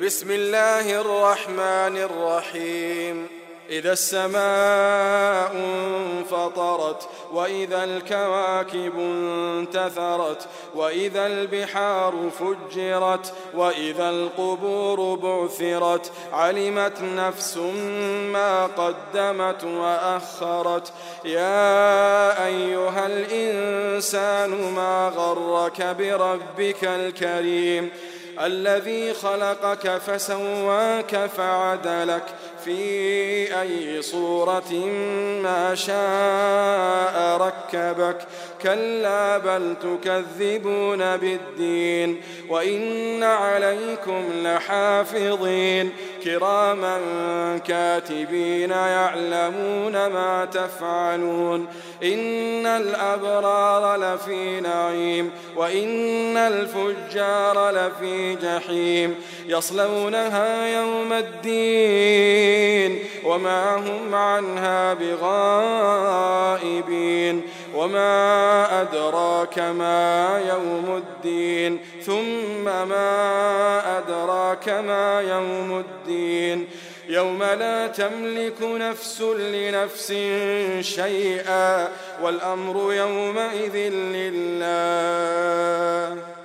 بسم الله الرحمن الرحيم. إذا السماء انفطرت وإذا الكواكب انتثرت وإذا البحار فجرت وإذا القبور بعثرت علمت نفس ما قدمت وأخرت. يا أيها الإنسان ما غرك بربك الكريم الذي خلقك فسواك فعدلك في أي صورة ما شاء ركبك. كلا بل تكذبون بالدين وإن عليكم لحافظين كراما كاتبين يعلمون ما تفعلون. إن الأبرار لفي نعيم وإن الفجار لفي جحيم يصلونها يوم الدين وما هم عنها بغائبين. وما أدراك ما يوم الدين ثم ما أدراك ما يوم الدين يوم لا تملك نفس لنفس شيئا والأمر يومئذ لله.